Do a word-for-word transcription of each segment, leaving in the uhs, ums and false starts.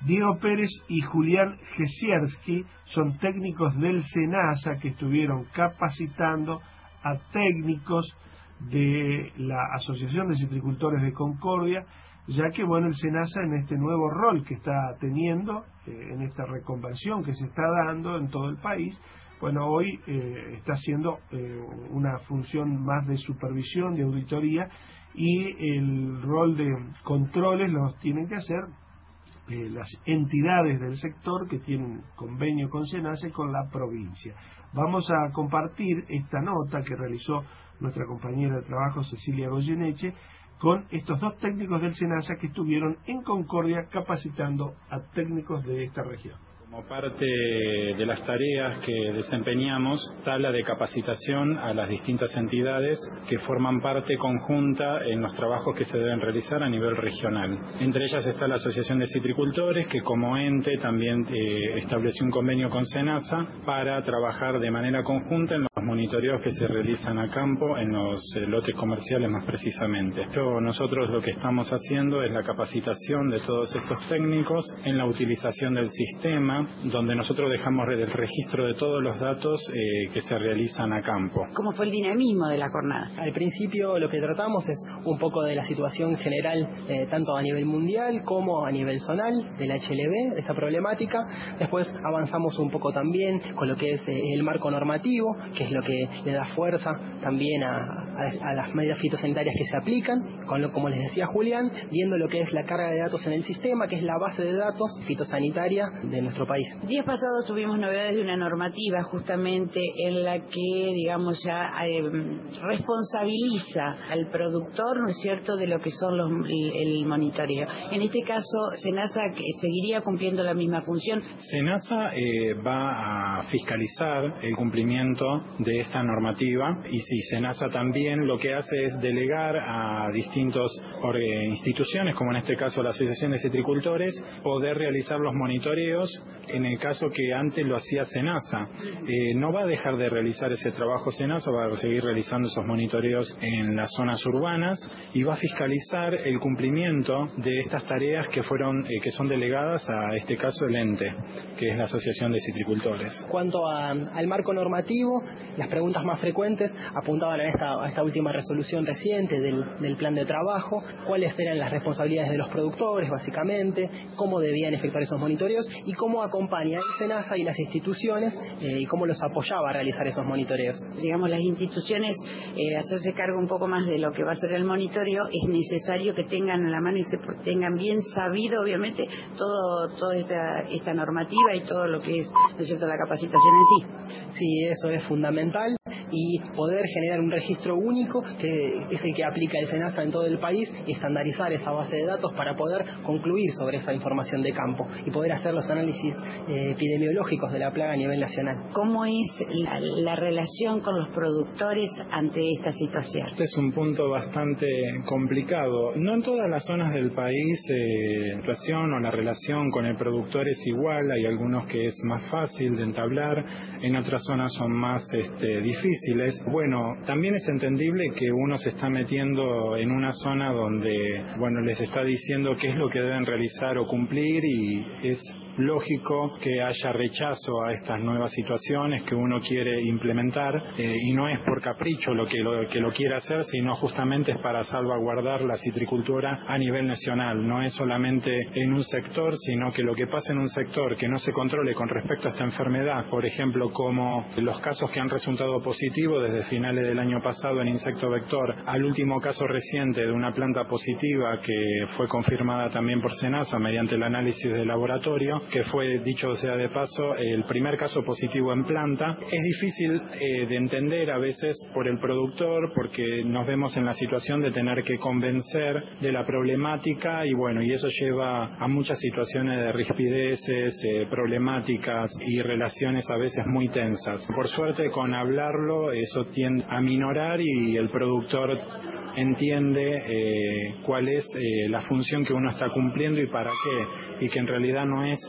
Diego Pérez y Julián Jesierski son técnicos del SENASA que estuvieron capacitando a técnicos de la Asociación de Citricultores de Concordia, ya que bueno, el SENASA en este nuevo rol que está teniendo, eh, en esta reconversión que se está dando en todo el país, bueno, hoy eh, está haciendo eh, una función más de supervisión, de auditoría, y el rol de controles los tienen que hacer eh, las entidades del sector que tienen convenio con SENASA y con la provincia. Vamos a compartir esta nota que realizó nuestra compañera de trabajo Cecilia Goyeneche con estos dos técnicos del SENASA que estuvieron en Concordia capacitando a técnicos de esta región. Como parte de las tareas que desempeñamos, tabla de capacitación a las distintas entidades que forman parte conjunta en los trabajos que se deben realizar a nivel regional. Entre ellas está la Asociación de Citricultores, que como ente también eh, estableció un convenio con SENASA para trabajar de manera conjunta en los monitoreos que se realizan a campo en los eh, lotes comerciales más precisamente. Esto, nosotros lo que estamos haciendo es la capacitación de todos estos técnicos en la utilización del sistema, donde nosotros dejamos el registro de todos los datos eh, que se realizan a campo. ¿Cómo fue el dinamismo de la jornada? Al principio lo que tratamos es un poco de la situación general, eh, tanto a nivel mundial como a nivel zonal, del H L B, de esta problemática. Después avanzamos un poco también con lo que es eh, el marco normativo, que es lo que le da fuerza también a, a, a las medidas fitosanitarias que se aplican, con lo, como les decía Julián, viendo lo que es la carga de datos en el sistema, que es la base de datos fitosanitaria de nuestro país. Días pasados tuvimos novedades de una normativa justamente en la que, digamos, ya eh, responsabiliza al productor, ¿no es cierto?, de lo que son los, el, el monitoreo. En este caso, SENASA seguiría cumpliendo la misma función. SENASA eh, va a fiscalizar el cumplimiento de esta normativa y si SENASA también lo que hace es delegar a distintas eh, instituciones, como en este caso la Asociación de Citricultores, poder realizar los monitoreos. En el caso que antes lo hacía SENASA, eh, no va a dejar de realizar ese trabajo SENASA, va a seguir realizando esos monitoreos en las zonas urbanas y va a fiscalizar el cumplimiento de estas tareas que fueron eh, que son delegadas a este caso el ente, que es la Asociación de Citricultores. Cuanto a, al marco normativo, las preguntas más frecuentes apuntaban a esta, a esta última resolución reciente del, del plan de trabajo, cuáles eran las responsabilidades de los productores básicamente, cómo debían efectuar esos monitoreos y cómo acompaña el SENASA y las instituciones eh, y cómo los apoyaba a realizar esos monitoreos. Digamos, las instituciones, eh, hacerse cargo un poco más de lo que va a ser el monitoreo, es necesario que tengan a la mano y se tengan bien sabido, obviamente, todo toda esta, esta normativa y todo lo que es, ¿no es cierto?, la capacitación en sí. Sí, eso es fundamental, y poder generar un registro único que es el que aplica el SENASA en todo el país y estandarizar esa base de datos para poder concluir sobre esa información de campo y poder hacer los análisis eh, epidemiológicos de la plaga a nivel nacional. ¿Cómo es la, la relación con los productores ante esta situación? Este es un punto bastante complicado. No en todas las zonas del país eh, la relación o la relación con el productor es igual. Hay algunos que es más fácil de entablar, en otras zonas son más este, difíciles. Bueno, también es entendible que uno se está metiendo en una zona donde, bueno, les está diciendo qué es lo que deben realizar o cumplir, y es lógico que haya rechazo a estas nuevas situaciones que uno quiere implementar, eh, y no es por capricho lo que, lo que lo quiere hacer, sino justamente es para salvaguardar la citricultura a nivel nacional. No es solamente en un sector, sino que lo que pasa en un sector que no se controle con respecto a esta enfermedad, por ejemplo, como los casos que han resultado positivos desde finales del año pasado en insecto vector, al último caso reciente de una planta positiva que fue confirmada también por SENASA mediante el análisis de laboratorio, que fue, dicho sea de paso, el primer caso positivo en planta. Es difícil eh, de entender a veces por el productor, porque nos vemos en la situación de tener que convencer de la problemática, y bueno, y eso lleva a muchas situaciones de rispideces, eh, problemáticas y relaciones a veces muy tensas. Por suerte, con hablarlo, eso tiende a minorar y el productor entiende eh, cuál es eh, la función que uno está cumpliendo y para qué, y que en realidad no es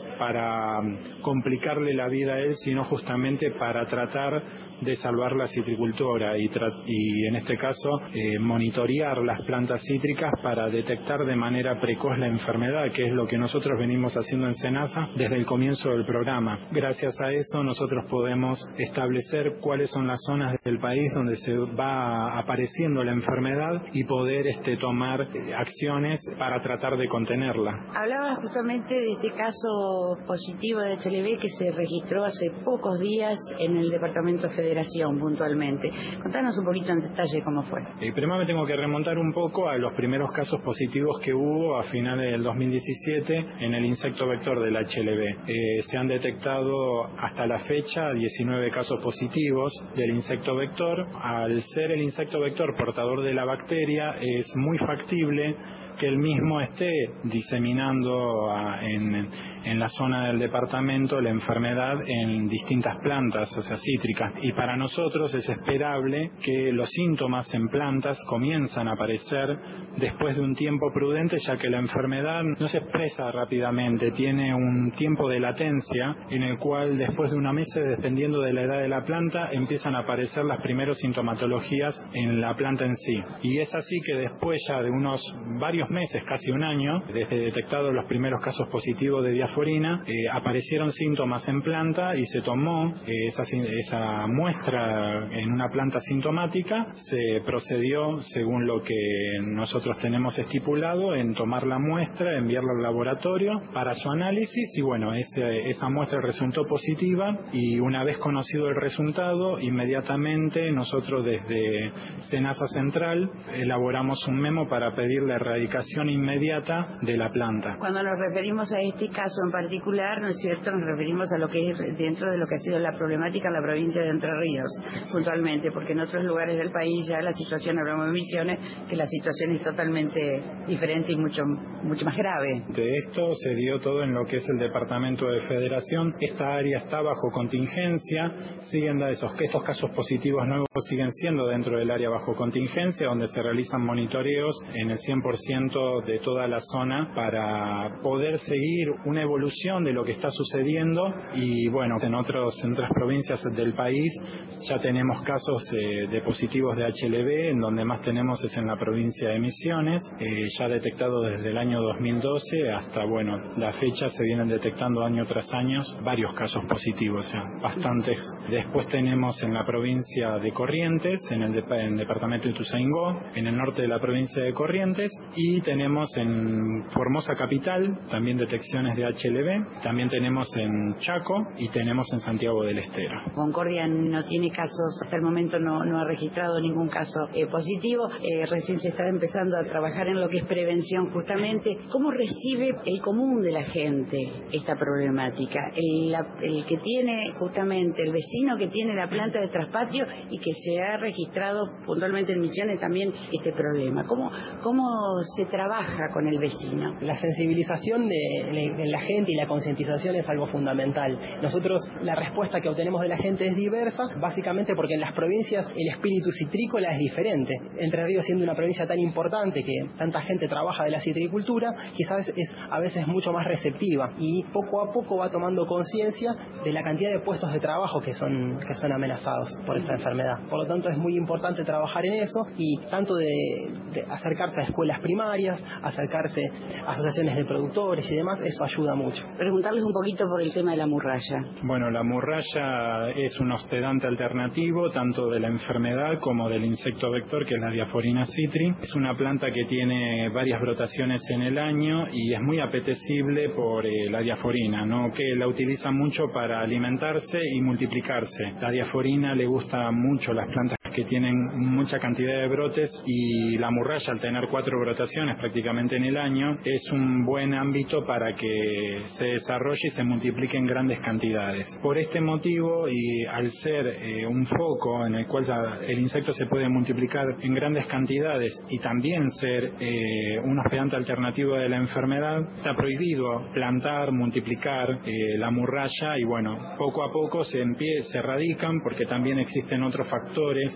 para complicarle la vida a él, sino justamente para tratar de salvar la citricultura y, y en este caso eh, monitorear las plantas cítricas para detectar de manera precoz la enfermedad, que es lo que nosotros venimos haciendo en SENASA desde el comienzo del programa. Gracias a eso nosotros podemos establecer cuáles son las zonas del país donde se va apareciendo la enfermedad y poder este, tomar acciones para tratar de contenerla. Hablaba justamente de este caso positivo de H L V que se registró hace pocos días en el Departamento Federal puntualmente. Contanos un poquito en detalle cómo fue. Eh, primero me tengo que remontar un poco a los primeros casos positivos que hubo a finales del dos mil diecisiete en el insecto vector del H L V. Eh, se han detectado hasta la fecha diecinueve casos positivos del insecto vector. Al ser el insecto vector portador de la bacteria, es muy factible que el mismo esté diseminando a, en, en la zona del departamento la enfermedad en distintas plantas, o sea, cítricas. Y para nosotros es esperable que los síntomas en plantas comienzan a aparecer después de un tiempo prudente, ya que la enfermedad no se expresa rápidamente, tiene un tiempo de latencia en el cual después de una meses, dependiendo de la edad de la planta, empiezan a aparecer las primeras sintomatologías en la planta en sí. Y es así que después ya de unos varios meses, casi un año, desde detectados los primeros casos positivos de diaforina, eh, aparecieron síntomas en planta y se tomó eh, esa, esa muestra en una planta sintomática, se procedió según lo que nosotros tenemos estipulado en tomar la muestra, enviarla al laboratorio para su análisis y bueno, ese, esa muestra resultó positiva y una vez conocido el resultado, inmediatamente nosotros desde SENASA Central elaboramos un memo para pedir la erradicación inmediata de la planta. Cuando nos referimos a este caso en particular, ¿no es cierto?, nos referimos a lo que es dentro de lo que ha sido la problemática en la provincia de Entre Ríos, puntualmente, porque en otros lugares del país ya la situación, hablamos de Misiones, que la situación es totalmente diferente y mucho, mucho más grave. De esto se dio todo en lo que es el departamento de Federación. Esta área está bajo contingencia, siguen esos, estos casos positivos nuevos siguen siendo dentro del área bajo contingencia, donde se realizan monitoreos en el cien por ciento de toda la zona para poder seguir una evolución de lo que está sucediendo y bueno, en, otros, en otras provincias del país ya tenemos casos eh, de positivos de H L V, en donde más tenemos es en la provincia de Misiones, eh, ya detectado desde el año dos mil doce hasta bueno, la fecha se vienen detectando año tras año varios casos positivos, o sea, bastantes. Después tenemos en la provincia de Corrientes, en el, de, en el departamento de Ituzaingó, en el norte de la provincia de Corrientes, y tenemos en Formosa Capital también detecciones de H L V, también tenemos en Chaco y tenemos en Santiago del Estero. Concordia no tiene casos, hasta el momento no, no ha registrado ningún caso eh, positivo, eh, recién se está empezando a trabajar en lo que es prevención justamente. ¿Cómo recibe el común de la gente esta problemática? El, la, el que tiene justamente, el vecino que tiene la planta de traspatio y que se ha registrado puntualmente en Misiones también este problema. ¿Cómo, cómo se trabaja con el vecino? La sensibilización de, de la gente y la concientización es algo fundamental. Nosotros, la respuesta que obtenemos de la gente es diversa, básicamente porque en las provincias el espíritu citrícola es diferente. Entre Ríos, siendo una provincia tan importante que tanta gente trabaja de la citricultura, quizás es a veces mucho más receptiva y poco a poco va tomando conciencia de la cantidad de puestos de trabajo que son, que son amenazados por esta enfermedad. Por lo tanto, es muy importante trabajar en eso y tanto de, de acercarse a escuelas primarias, acercarse a asociaciones de productores y demás, eso ayuda mucho. Preguntarles un poquito por el tema de la murraya. Bueno, la murraya es un hospedante alternativo tanto de la enfermedad como del insecto vector, que es la Diaforina citri. Es una planta que tiene varias brotaciones en el año y es muy apetecible por eh, la diaforina, ¿no?, que la utiliza mucho para alimentarse y multiplicarse. La diaforina le gusta mucho las plantas que tienen mucha cantidad de brotes y la murraya, al tener cuatro brotaciones prácticamente en el año, es un buen ámbito para que se desarrolle y se multiplique en grandes cantidades. Por este motivo y al ser eh, un foco en el cual el insecto se puede multiplicar en grandes cantidades y también ser eh, un hospedante alternativo de la enfermedad, está prohibido plantar, multiplicar eh, la murraya y bueno, poco a poco se, empie- se erradican porque también existen otros factores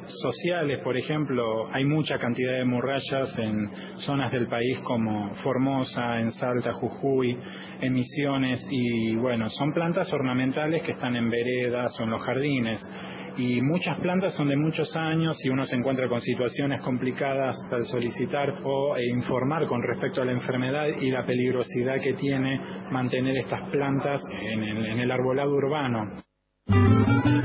sociales, por ejemplo, hay mucha cantidad de hemorragias en zonas del país como Formosa, en Salta, Jujuy, en Misiones, y bueno, son plantas ornamentales que están en veredas o en los jardines. Y muchas plantas son de muchos años y uno se encuentra con situaciones complicadas al solicitar o e informar con respecto a la enfermedad y la peligrosidad que tiene mantener estas plantas en el, en el arbolado urbano.